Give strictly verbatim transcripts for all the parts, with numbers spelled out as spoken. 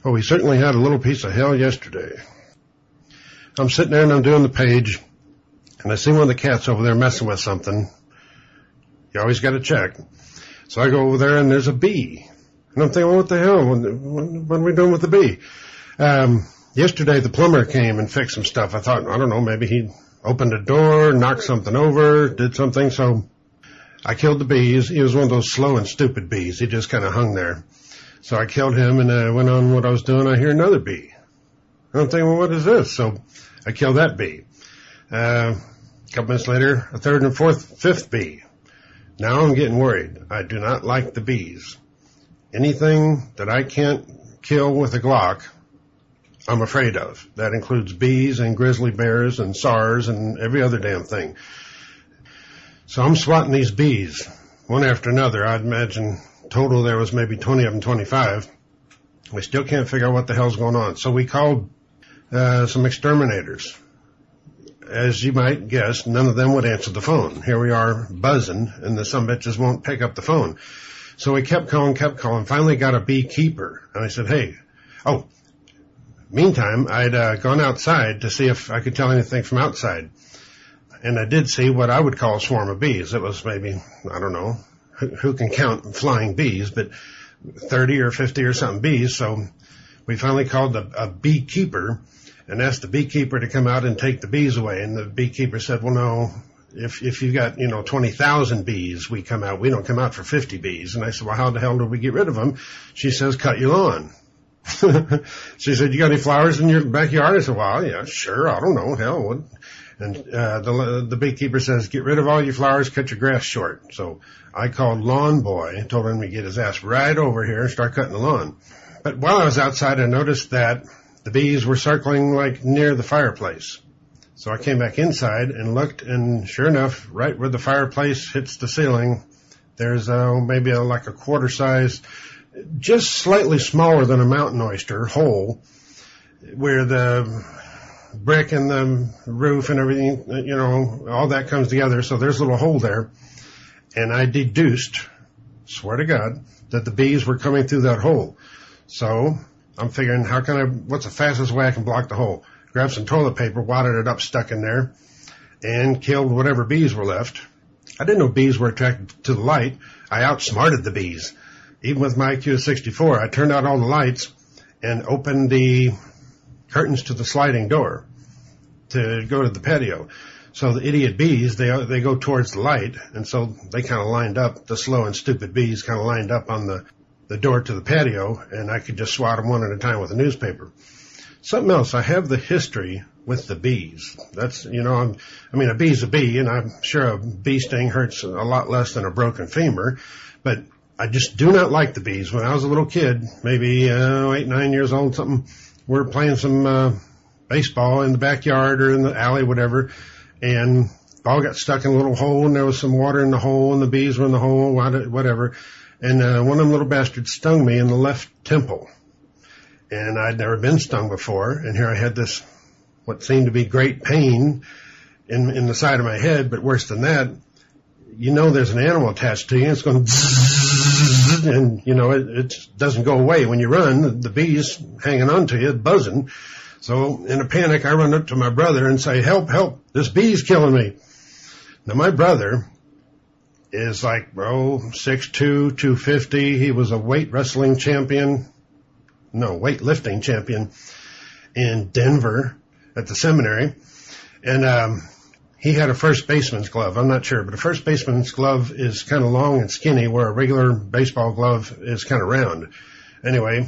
Oh, we certainly had a little piece of hell yesterday. I'm sitting there and I'm doing the page, and I see one of the cats over there messing with something. You always got to check. So I go over there, and there's a bee. And I'm thinking, well, what the hell? What, what are we doing with the bee? Um, yesterday, the plumber came and fixed some stuff. I thought, I don't know, maybe he opened a door, knocked something over, did something. So I killed the bee. He was one of those slow and stupid bees. He just kind of hung there. So I killed him and uh, went on what I was doing. I hear another bee. And I'm thinking, well, what is this? So I killed that bee. Uh, a couple minutes later, a third and fourth, fifth bee. Now I'm getting worried. I do not like the bees. Anything that I can't kill with a Glock, I'm afraid of. That includes bees and grizzly bears and S A Rs and every other damn thing. So I'm swatting these bees one after another. I'd imagine total there was maybe twenty of them, twenty-five. We still can't figure out what the hell's going on. So we called uh, some exterminators. As you might guess, none of them would answer the phone. Here we are buzzing, and the sumbitches won't pick up the phone. So we kept calling, kept calling, finally got a beekeeper. And I said, hey, oh, meantime, I'd uh, gone outside to see if I could tell anything from outside. And I did see what I would call a swarm of bees. It was maybe, I don't know, who, who can count flying bees, but thirty or fifty or something bees. So we finally called a, a beekeeper and asked the beekeeper to come out and take the bees away. And the beekeeper said, well, no, if, if you've got, you know, twenty thousand bees, we come out. We don't come out for fifty bees. And I said, well, how the hell do we get rid of them? She says, cut your lawn. She said, you got any flowers in your backyard? I said, well, yeah, sure. I don't know. Hell, what? And uh, the, the beekeeper says, get rid of all your flowers, cut your grass short. So I called Lawn Boy and told him to get his ass right over here and start cutting the lawn. But while I was outside, I noticed that the bees were circling like near the fireplace. So I came back inside and looked, and sure enough, right where the fireplace hits the ceiling, there's uh, maybe a, like a quarter size, just slightly smaller than a mountain oyster hole, where the brick and the roof and everything, you know, all that comes together. So there's a little hole there. And I deduced, swear to God, that the bees were coming through that hole. So I'm figuring, how can I, what's the fastest way I can block the hole? Grabbed some toilet paper, wadded it up, stuck in there, and killed whatever bees were left. I didn't know bees were attracted to the light. I outsmarted the bees. Even with my I Q of sixty-four, I turned out all the lights and opened the curtains to the sliding door to go to the patio. So the idiot bees, they they go towards the light, and so they kind of lined up, the slow and stupid bees kind of lined up on the, the door to the patio, and I could just swat them one at a time with a newspaper. Something else, I have the history with the bees. That's, you know, I'm, I mean, a bee's a bee, and I'm sure a bee sting hurts a lot less than a broken femur, but I just do not like the bees. When I was a little kid, maybe uh, eight, nine years old, something, we were playing some uh, baseball in the backyard or in the alley, whatever, and ball got stuck in a little hole, and there was some water in the hole, and the bees were in the hole, whatever, and uh, one of them little bastards stung me in the left temple. And I'd never been stung before, and here I had this, what seemed to be great pain in in the side of my head, but worse than that, you know there's an animal attached to you, and it's going zzz, and, you know, it, it doesn't go away. When you run, the bee's hanging on to you, buzzing. So in a panic, I run up to my brother and say, help, help, this bee's killing me. Now, my brother is like, bro, six two, two fifty. He was a weight wrestling champion. No, weightlifting champion in Denver at the seminary. And um he had a first baseman's glove. I'm not sure, but a first baseman's glove is kind of long and skinny, where a regular baseball glove is kind of round. Anyway,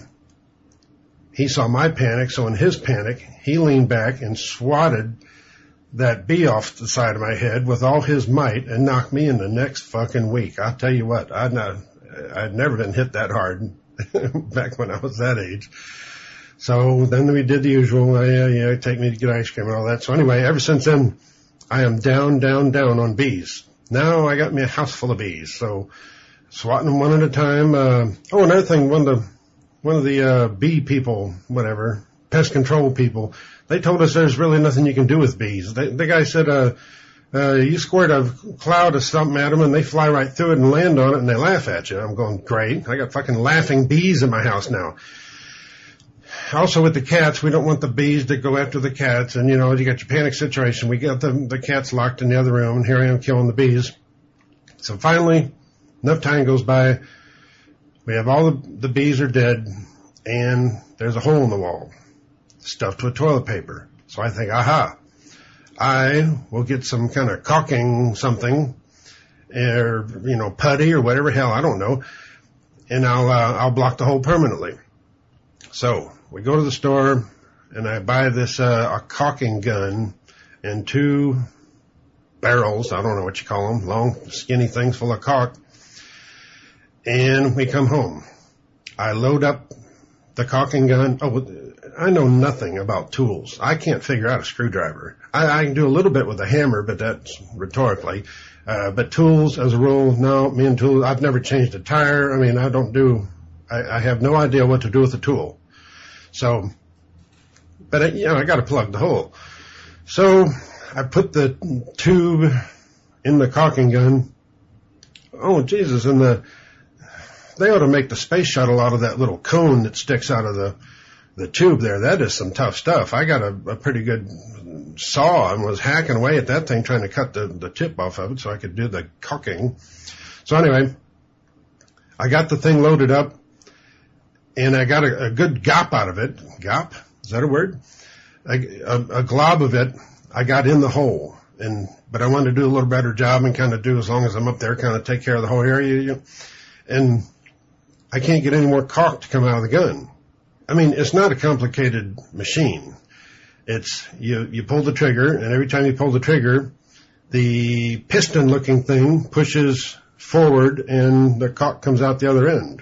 he saw my panic, so in his panic, he leaned back and swatted that bee off the side of my head with all his might and knocked me in the next fucking week. I'll tell you what, I'd not, I'd never been hit that hard back when I was that age. So then we did the usual, uh, yeah, yeah, take me to get ice cream and all that. So anyway, ever since then, I am down, down, down on bees. Now I got me a house full of bees. So swatting them one at a time. Uh, oh, another thing, one of the, one of the, uh, bee people, whatever, pest control people, they told us there's really nothing you can do with bees. They, the guy said, uh, Uh, you squirt a cloud of something at them and they fly right through it and land on it and they laugh at you. I'm going, great. I got fucking laughing bees in my house now. also with the cats, we don't want the bees to go after the cats. And, you know, you got your panic situation. We got the, the cats locked in the other room, and here I am killing the bees. So finally, enough time goes by. We have all the, the bees are dead, and there's a hole in the wall stuffed with toilet paper. So I think, aha, I will get some kind of caulking something, or, you know, putty or whatever, hell, I don't know, and I'll, uh, I'll block the hole permanently. So we go to the store, and I buy this, uh, a caulking gun and two barrels, I don't know what you call them, long, skinny things full of caulk, and we come home. I load up the caulking gun. Oh, I know nothing about tools. I can't figure out a screwdriver. I, I can do a little bit with a hammer, but that's rhetorically. Uh, but tools, as a rule, no, me and tools, I've never changed a tire. I mean, I don't do, I, I have no idea what to do with a tool. So, but, I, you know, I got to plug the hole. So I put the tube in the caulking gun. Oh, Jesus, and the, they ought to make the space shuttle out of that little cone that sticks out of the, the tube there. That is some tough stuff. I got a, a pretty good saw and was hacking away at that thing trying to cut the, the tip off of it so I could do the caulking. So anyway, I got the thing loaded up, and I got a, a good gop out of it. Gop? Is that a word? A, a, a glob of it I got in the hole. And, but I wanted to do a little better job and kind of do, as long as I'm up there, kind of take care of the whole area. You know? And I can't get any more caulk to come out of the gun. I mean, it's not a complicated machine. It's, you, you pull the trigger, and every time you pull the trigger, the piston-looking thing pushes forward, and the caulk comes out the other end.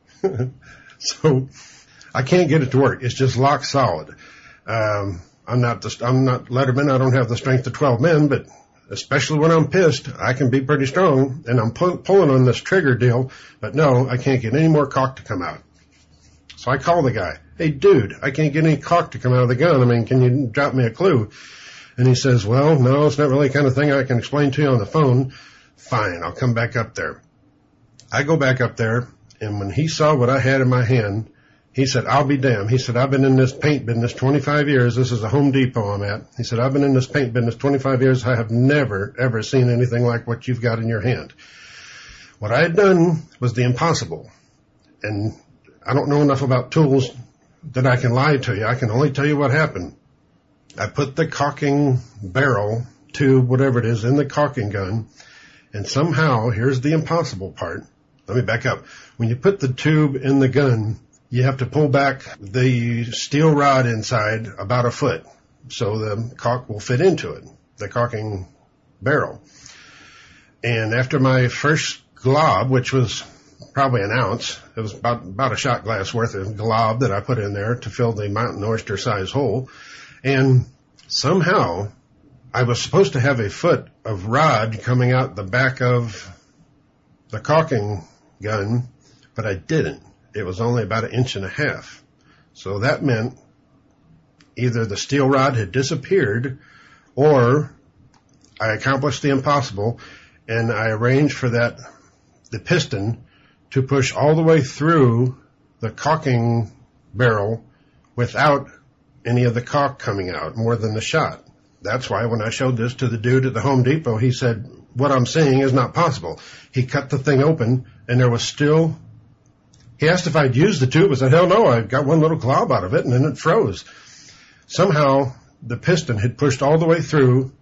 So, I can't get it to work. It's just lock solid. Um, I'm not the, I'm not Letterman. I don't have the strength of twelve men, but especially when I'm pissed, I can be pretty strong, and I'm pu- pulling on this trigger deal, but no, I can't get any more caulk to come out. So I call the guy, hey, dude, I can't get any caulk to come out of the gun. I mean, can you drop me a clue? And he says, well, no, it's not really the kind of thing I can explain to you on the phone. Fine, I'll come back up there. I go back up there, and when he saw what I had in my hand, he said, I'll be damned. He said, I've been in this paint business twenty-five years. This is a Home Depot I'm at. He said, I've been in this paint business twenty-five years. I have never, ever seen anything like what you've got in your hand. What I had done was the impossible. And I don't know enough about tools that I can lie to you. I can only tell you what happened. I put the caulking barrel, tube, whatever it is, in the caulking gun. And somehow, here's the impossible part. Let me back up. When you put the tube in the gun, you have to pull back the steel rod inside about a foot so the caulk will fit into it, the caulking barrel. And after my first glob, which was probably an ounce, it was about, about a shot glass worth of glob that I put in there to fill the mountain oyster size hole. And somehow I was supposed to have a foot of rod coming out the back of the caulking gun, but I didn't. It was only about an inch and a half. So that meant either the steel rod had disappeared or I accomplished the impossible, and I arranged for that, the piston, to push all the way through the caulking barrel without any of the caulk coming out, more than the shot. That's why when I showed this to the dude at the Home Depot, he said, what I'm seeing is not possible. He cut the thing open, and there was still... He asked if I'd used the tube. I said, hell no, I got one little glob out of it, and then it froze. Somehow, the piston had pushed all the way through,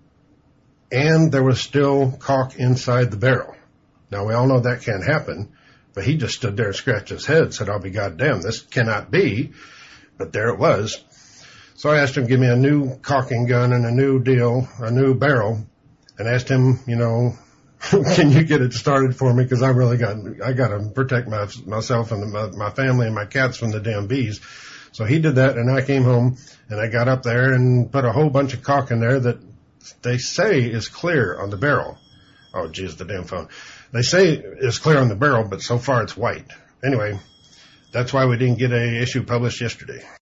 and there was still caulk inside the barrel. Now, we all know that can't happen, but he just stood there and scratched his head and said, I'll be goddamn, this cannot be. But there it was. So I asked him to give me a new caulking gun and a new deal, a new barrel, and asked him, you know, can you get it started for me? Because I really got, I got to protect my, myself and the, my family and my cats from the damn bees. So he did that, and I came home, and I got up there and put a whole bunch of caulk in there that they say is clear on the barrel. Oh, geez, the damn phone. They say it's clear on the barrel, but so far it's white. Anyway, that's why we didn't get a issue published yesterday.